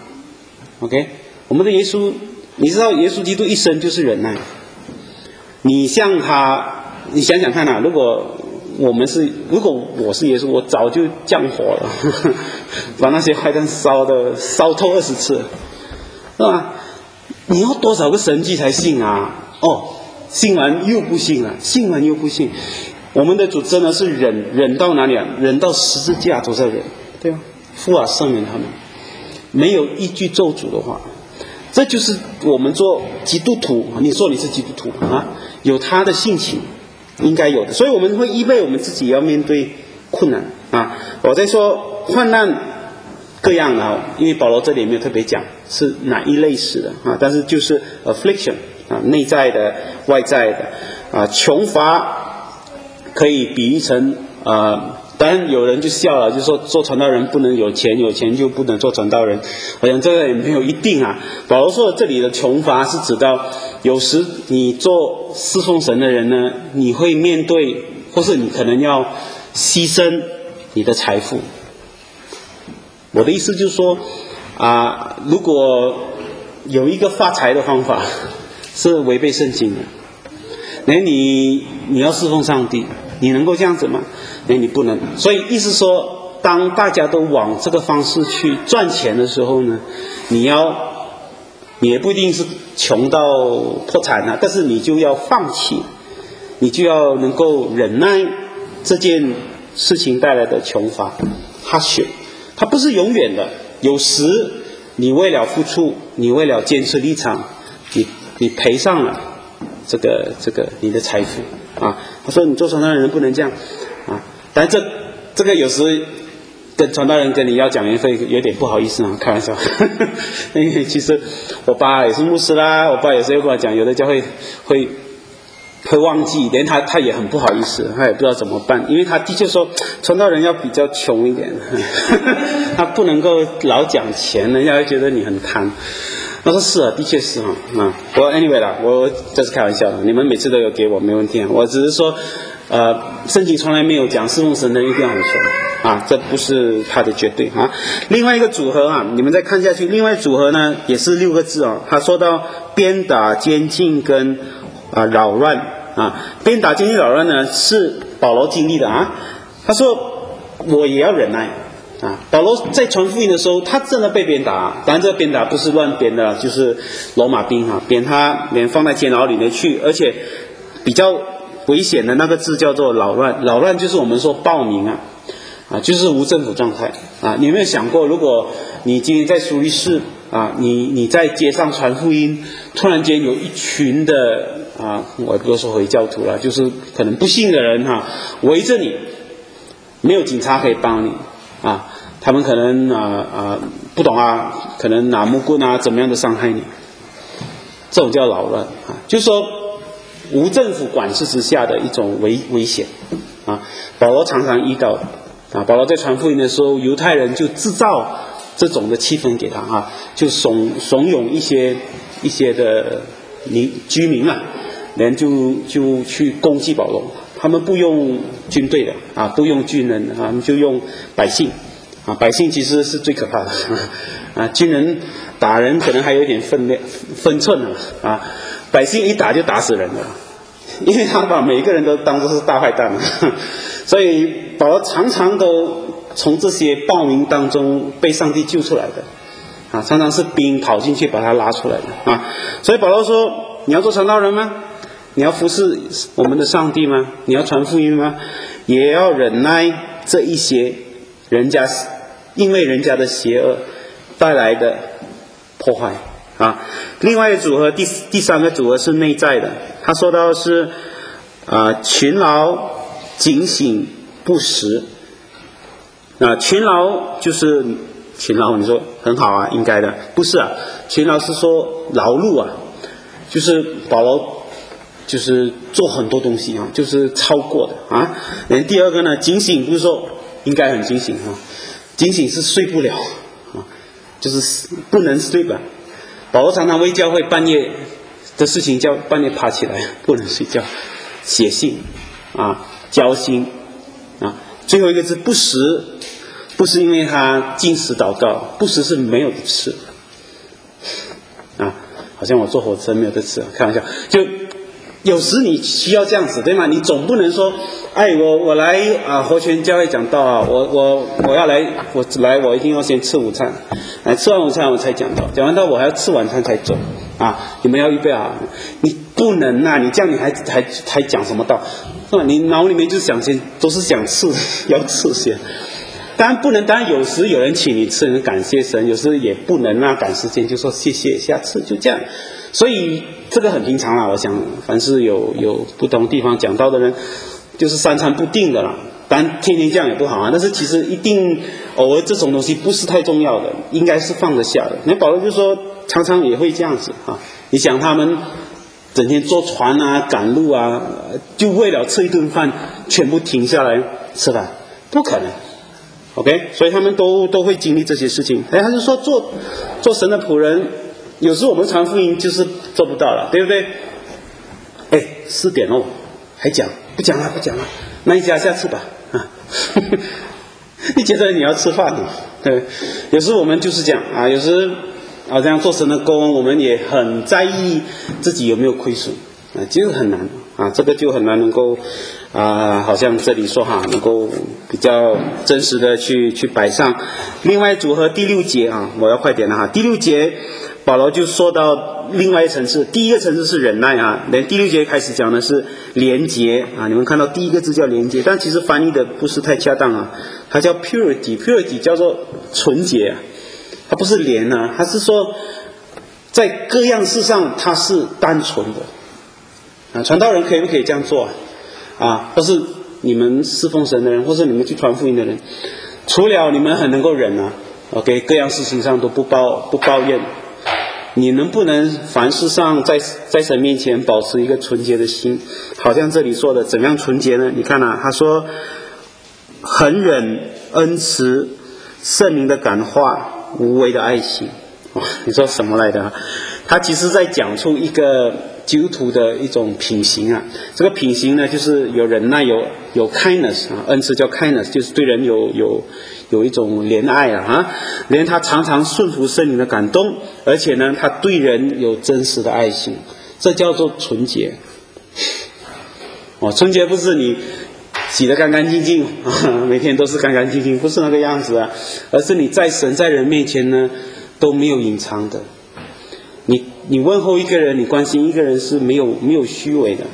OK， 我们的耶稣，你知道耶稣基督一生就是忍耐。你像他，你想想看啊，如果我们是，如果我是耶稣，我早就降火了，呵呵，把那些坏蛋烧的烧透二十次，是吧？你要多少个神迹才信啊？哦，信完又不信了，信完又不信。我们的主真的是忍忍到哪里啊？忍到十字架都在忍，对吧？父啊，赦免他们，没有一句咒诅的话。这就是我们做基督徒，你说你是基督徒啊，有他的性情，应该有的。所以我们会预备我们自己要面对困难啊。我在说患难各样啊，因为保罗这里没有特别讲是哪一类似的啊，但是就是 affliction 啊，内在的、外在的啊，穷乏可以比喻成啊。当然有人就笑了，就说做传道人不能有钱，有钱就不能做传道人。我想这个也没有一定啊。保罗说的这里的穷乏是指到有时你做侍奉神的人呢，你会面对，或是你可能要牺牲你的财富。我的意思就是说啊、呃，如果有一个发财的方法是违背圣经的，那你你要侍奉上帝，你能够这样子吗？那你不能。所以意思说，当大家都往这个方式去赚钱的时候呢，你要你也不一定是穷到破产啊，但是你就要放弃，你就要能够忍耐这件事情带来的穷乏hardship。它不是永远的，有时你为了付出，你为了坚持立场，你你赔上了这个这个你的财富啊。他说你做传道人不能这样啊，但这这个有时跟传道人跟你要讲会有点不好意思啊，开玩笑。因为其实我爸也是牧师啦，我爸有时候跟我讲，有的教会会会忘记，连他他也很不好意思，他也不知道怎么办，因为他的确说传道人要比较穷一点，他不能够老讲钱，人家会觉得你很贪。我说是啊，的确是哈啊。我 anyway 啦，我这是开玩笑的，你们每次都有给我没问题啊。我只是说，呃，圣经从来没有讲侍奉神的一定要很穷啊，这不是他的绝对啊。另外一个组合啊，你们再看下去，另外组合呢也是六个字啊，他说到鞭打、监禁跟啊扰乱啊，鞭打、监禁、扰乱呢是保罗经历的啊。他说我也要忍耐。啊，保罗在传福音的时候，他真的被鞭打。当然，这个鞭打不是乱鞭的，就是罗马兵啊，鞭他，连放在监牢里面去。而且比较危险的那个字叫做扰乱，扰乱就是我们说暴民啊，啊，就是无政府状态啊。你有没有想过，如果你今天在苏黎世啊，你你在街上传福音，突然间有一群的啊，我不说回教徒了，就是可能不信的人哈、啊，围着你，没有警察可以帮你。啊，他们可能啊啊不懂啊，可能拿木棍啊怎么样的伤害你，这种叫扰乱啊，就是说无政府管制之下的一种危危险啊。保罗常常遇到啊，保罗在传福音的时候，犹太人就制造这种的气氛给他啊，就怂怂恿一些一些的民居民啊，人就就去攻击保罗。他们不用军队的啊，不用军人啊，他们就用百姓啊。百姓其实是最可怕的啊，军人打人可能还有点分量分寸啊啊，百姓一打就打死人了，因为他把每个人都当作是大坏蛋，所以保罗常常都从这些暴民当中被上帝救出来的啊，常常是兵跑进去把他拉出来的啊。所以保罗说：“你要做传道人吗？你要服侍我们的上帝吗？你要传福音吗？也要忍耐这一些人家因为人家的邪恶带来的破坏啊。”另外一个组合，第第三个组合是内在的。他说到是啊，勤劳、警醒、不时。啊，勤劳就是勤劳，你说很好啊，应该的，不是啊？勤劳是说劳碌啊，就是保罗就是做很多东西啊，就是超过的啊。然后第二个呢，警醒不是说应该很警醒啊，警醒是睡不了啊，就是不能睡吧。保罗常常为教会半夜的事情叫半夜爬起来不能睡觉，写信啊，交心啊。最后一个是不时，不是因为他禁食祷告，不时是没有的吃啊，好像我坐火车没有的吃，开玩笑。就有时你需要这样子，对吗？你总不能说，哎，我我来啊，活泉教会讲道啊，我我我要来，我来我一定要先吃午餐，来吃完午餐我才讲道，讲完道我还要吃晚餐才走啊，你们要预备好，你不能啊，你这样你还还还讲什么道？是吧？你脑里面就想先都是想吃，要吃先。当然不能，当然有时有人请你吃，你感谢神；有时也不能啊，赶时间就说谢谢，下次就这样。所以这个很平常啦，我想凡是有有不同地方讲道的人，就是三餐不定的啦。当然天天这样也不好啊，但是其实一定偶尔这种东西不是太重要的，应该是放得下的。那保罗就说常常也会这样子啊，你想他们整天坐船啊、赶路啊，就为了吃一顿饭，全部停下来吃饭，不可能。OK， 所以他们都都会经历这些事情。哎，他就说做做神的仆人，有时我们传福音就是做不到了，对不对？哎，四点哦，还讲不讲了不讲了，那你讲下次吧啊。你觉得你要吃饭了？对，有时我们就是这样啊，有时啊这样做神的工，我们也很在意自己有没有亏损啊，其实很难啊，这个就很难能够。啊，好像这里说哈，能够比较真实的去去摆上。另外组合第六节啊，我要快点了哈。第六节保罗就说到另外一层次，第一个层次是忍耐啊，连第六节开始讲的是连结啊。你们看到第一个字叫连结，但其实翻译的不是太恰当啊，它叫 purity，purity 叫做纯洁啊，它不是连啊，它是说在各样事上它是单纯的啊。传道人可以不可以这样做啊？啊，或是你们侍奉神的人，或是你们去传福音的人，除了你们很能够忍啊 ，OK， 各样事情上都不抱不抱怨，你能不能凡事上在在神面前保持一个纯洁的心？好像这里说的怎样纯洁呢？你看啊，他说恒忍、恩慈、圣灵的感化、无为的爱心。哦，你说什么来的？他其实在讲出一个基督徒的一种品行啊。这个品行呢，就是有忍耐，有有 kindness 啊，恩慈叫 kindness， 就是对人有有有一种怜爱啊啊。连他常常顺服圣灵的感动，而且呢，他对人有真实的爱心，这叫做纯洁。哦，纯洁不是你洗得干干净净，每天都是干干净净，不是那个样子啊，而是你在神在人面前呢都没有隐藏的。你你问候一个人，你关心一个人是没有没有虚伪的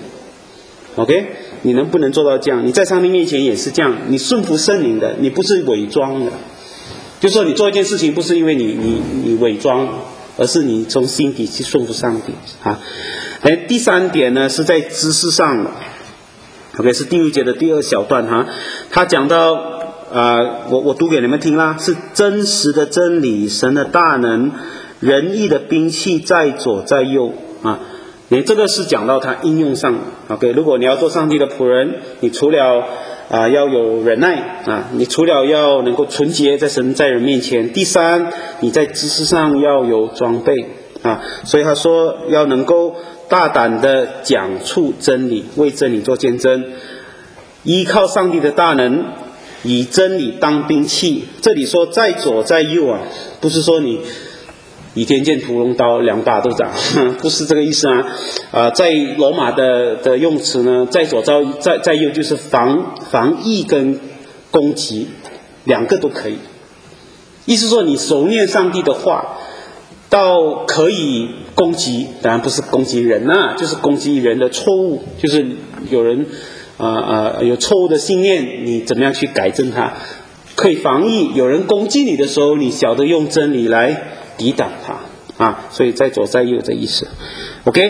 ，OK？ 你能不能做到这样？你在上帝面前也是这样，你顺服圣灵的，你不是伪装的。就说你做一件事情，不是因为你你你伪装，而是你从心底去顺服上帝啊。哎，第三点呢是在知识上的 ，OK？ 是第六节的第二小段哈，他讲到啊、呃，我我读给你们听啦，是真实的真理，神的大能。仁义的兵器在左在右啊，你这个是讲到它应用上 OK， 如果你要做上帝的仆人，你除了啊要有忍耐啊，你除了要能够纯洁在神在人面前，第三你在知识上要有装备啊，所以他说要能够大胆的讲出真理，为真理做见证，依靠上帝的大能，以真理当兵器。这里说在左在右啊，不是说你倚天剑屠龙刀两把都掌，不是这个意思啊！啊，在罗马的的用词呢，在左在在在右就是防防御跟攻击，两个都可以。意思说你熟念上帝的话，到可以攻击，当然不是攻击人啊，就是攻击人的错误，就是有人啊啊、呃、有错误的信念，你怎么样去改正它？可以防御，有人攻击你的时候，你晓得用真理来抵挡它啊，所以在左在右的意思 ，OK，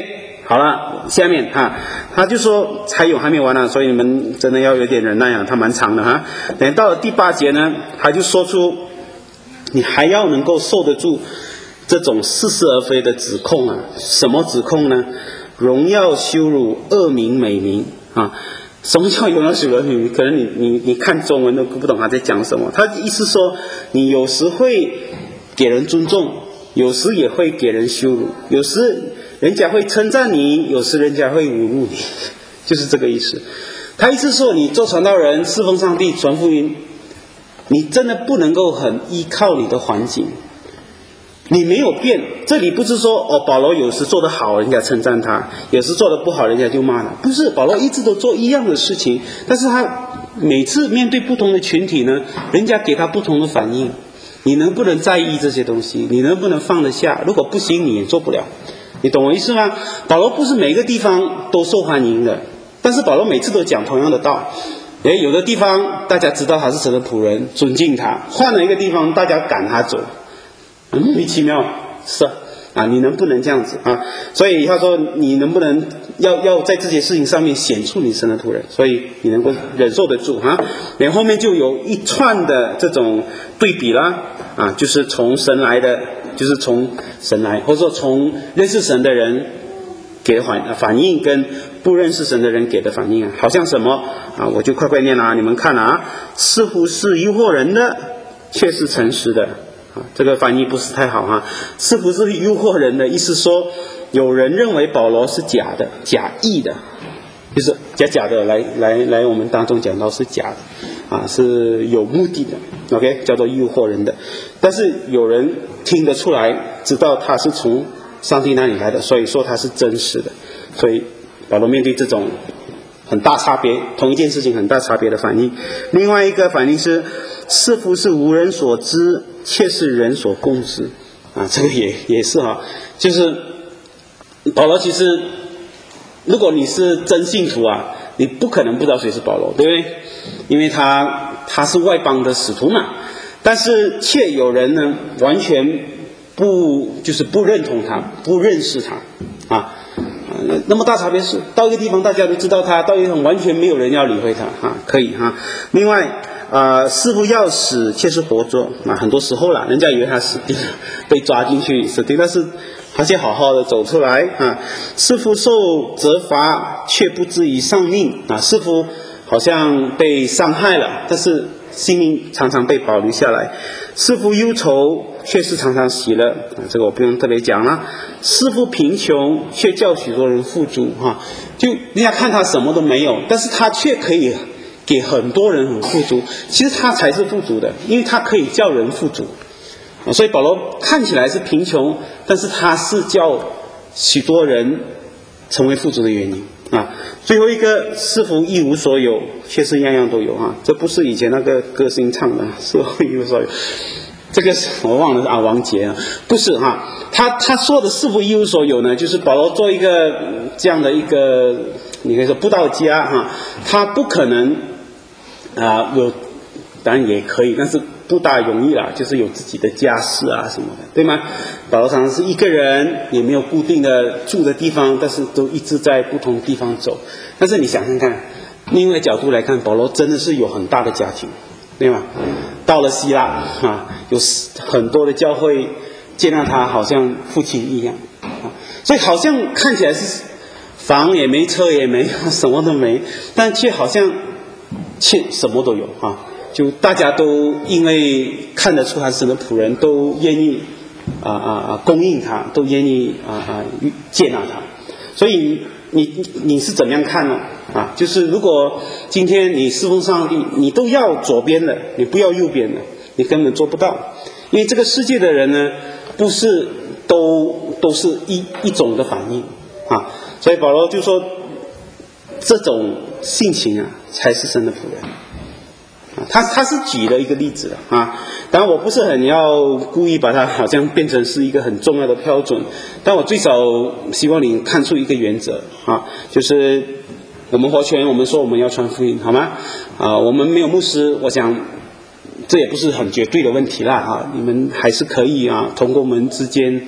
好了，下面啊，他就说还有还没完呢、啊，所以你们真的要有点忍耐啊，他蛮长的哈、啊。等到了第八节呢，他就说出你还要能够受得住这种似是而非的指控啊。什么指控呢？荣耀羞辱恶名美名啊。什么叫荣耀羞辱恶名美名？可能你你你看中文都不懂他在讲什么。他意思说你有时会给人尊重，有时也会给人羞辱，有时人家会称赞你，有时人家会侮辱你，就是这个意思。他意思说你做传道人侍奉上帝传福音，你真的不能够很依靠你的环境，你没有变。这里不是说哦，保罗有时做得好人家称赞他，有时做得不好人家就骂他，不是，保罗一直都做一样的事情，但是他每次面对不同的群体呢，人家给他不同的反应。你能不能在意这些东西？你能不能放得下？如果不行你也做不了，你懂我意思吗？保罗不是每个地方都受欢迎的，但是保罗每次都讲同样的道。诶，有的地方大家知道他是神的仆人，尊敬他，换了一个地方大家赶他走，莫名其妙，是啊，你能不能这样子啊？所以他说你能不能要要在这些事情上面显出你神的仆人，所以你能够忍受得住啊。然后后面就有一串的这种对比啦，啊，就是从神来的，就是从神来，或者说从认识神的人给的反反应跟不认识神的人给的反应啊，好像什么啊，我就快快念了啊，你们看啊，似乎是诱惑人的，却是诚实的。啊，这个翻译不是太好哈、啊，似乎是诱惑人的意思说，有人认为保罗是假的、假意的，就是假假的来来来，我们当中讲到是假的，啊，是有目的的 ，OK， 叫做诱惑人的。但是有人听得出来，知道他是从上帝那里来的，所以说他是真实的。所以保罗面对这种很大差别，同一件事情很大差别的反应。另外一个反应是，似乎是无人所知，却是人所共知啊，这个也也是哈、啊，就是保罗其实，如果你是真信徒啊，你不可能不知道谁是保罗，对不对？因为他他是外邦的使徒嘛，但是却有人呢完全不就是不认同他，不认识他啊。那么大差别是，到一个地方大家都知道他，到一个地方完全没有人要理会他哈，可以哈。另外啊、呃，似乎要死却是活着啊，很多时候啦，人家以为他死定了，被抓进去死定，但是他却好好的走出来啊。似乎受责罚却不至于丧命啊，似乎好像被伤害了，但是性命常常被保留下来。似乎忧愁却是常常喜乐啊，这个我不用特别讲了。似乎贫穷却叫许多人富足哈，就人家看他什么都没有，但是他却可以给很多人很富足。其实他才是富足的，因为他可以叫人富足啊。所以保罗看起来是贫穷，但是他是叫许多人成为富足的原因啊。最后一个，似乎一无所有，却是样样都有啊！这不是以前那个歌星唱的，似乎一无所有。这个我忘了啊，王杰啊，不是哈、啊。他他说的似乎一无所有呢，就是保罗做一个这样的一个，你可以说布道家哈、啊，他不可能啊有，当然也可以，但是不大容易啦，就是有自己的家室啊什么的，对吗？保罗常常是一个人，也没有固定的住的地方，但是都一直在不同地方走。但是你想想看，另外角度来看，保罗真的是有很大的家庭，对吗？到了希腊啊，有很多的教会接纳他，好像父亲一样啊，所以好像看起来是房也没，车也没，什么都没，但却好像却什么都有啊。就大家都因为看得出他是神的仆人，都愿意啊啊啊供应他，都愿意啊啊接纳他。所以你你是怎么样看呢？啊，就是如果今天你侍奉上帝，你都要左边的，你不要右边的，你根本做不到。因为这个世界的人呢，不是都都是一一种的反应啊。所以保罗就说，这种性情啊，才是神的仆人。他他是举了一个例子的啊，当然我不是很要故意把它好像变成是一个很重要的标准，但我最少希望你看出一个原则啊，就是我们活泉，我们说我们要传福音，好吗？啊，我们没有牧师，我想这也不是很绝对的问题啦啊，你们还是可以啊，通过我们之间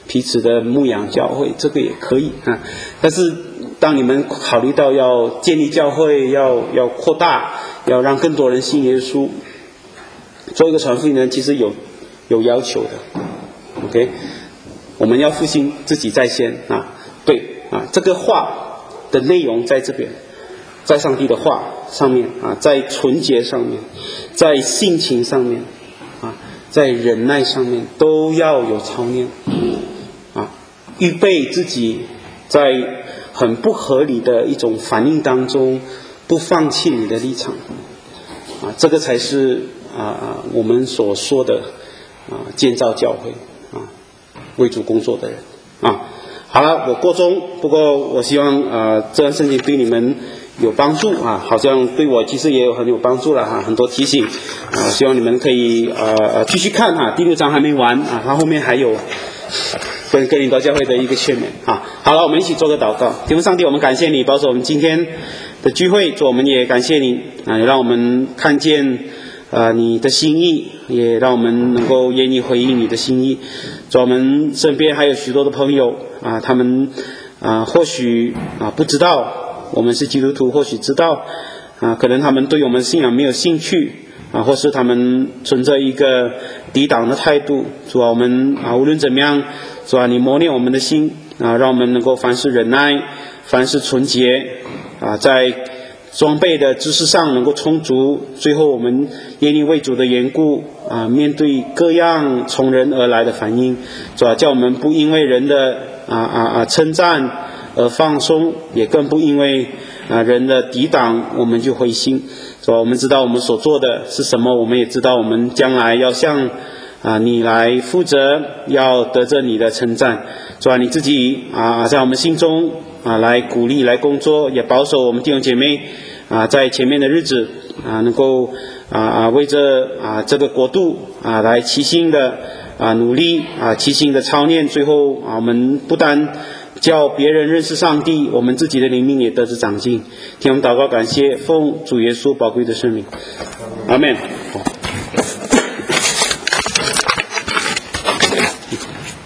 彼此的牧养教会，这个也可以啊。但是当你们考虑到要建立教会，要要扩大，要让更多人信耶稣，做一个传福音人，其实有有要求的。OK， 我们要复兴自己在先啊，对啊，这个话的内容在这边，在上帝的话上面啊，在纯洁上面，在性情上面啊，在忍耐上面都要有操练啊，预备自己在很不合理的一种反应当中不放弃你的立场啊，这个才是啊我们所说的啊建造教会啊为主工作的人啊。好了，我过中，不过我希望呃这段圣经对你们有帮助啊，好像对我其实也有很有帮助了哈，很多提醒啊，希望你们可以呃继续看哈，第六章还没完啊，它后面还有跟哥林多教会的一个劝勉啊。好了，我们一起做个祷告。天父上帝，我们感谢你保守我们今天的聚会，主我们也感谢你啊，也让我们看见呃你的心意，也让我们能够愿意回应你的心意。主我们身边还有许多的朋友啊，他们啊或许啊不知道我们是基督徒，或许知道啊，可能他们对我们信仰没有兴趣啊，或是他们存着一个抵挡的态度。主啊，我们啊无论怎么样，主啊，你磨练我们的心啊，让我们能够凡事忍耐，凡事纯洁啊，在装备的知识上能够充足，最后我们愿意为主的缘故啊，面对各样从人而来的反应，主啊，叫我们不因为人的啊啊啊称赞而放松，也更不因为啊人的抵挡我们就灰心。主啊，我们知道我们所做的是什么，我们也知道我们将来要向啊你来负责，要得着你的称赞。主啊，你自己啊在我们心中啊来鼓励来工作，也保守我们弟兄姐妹啊在前面的日子啊能够啊啊为着啊这个国度啊来齐心的啊努力啊齐心的操练，最后啊我们不单叫别人认识上帝，我们自己的灵命也得着长进。听我们祷告感谢，奉主耶稣宝贵的圣名，阿们。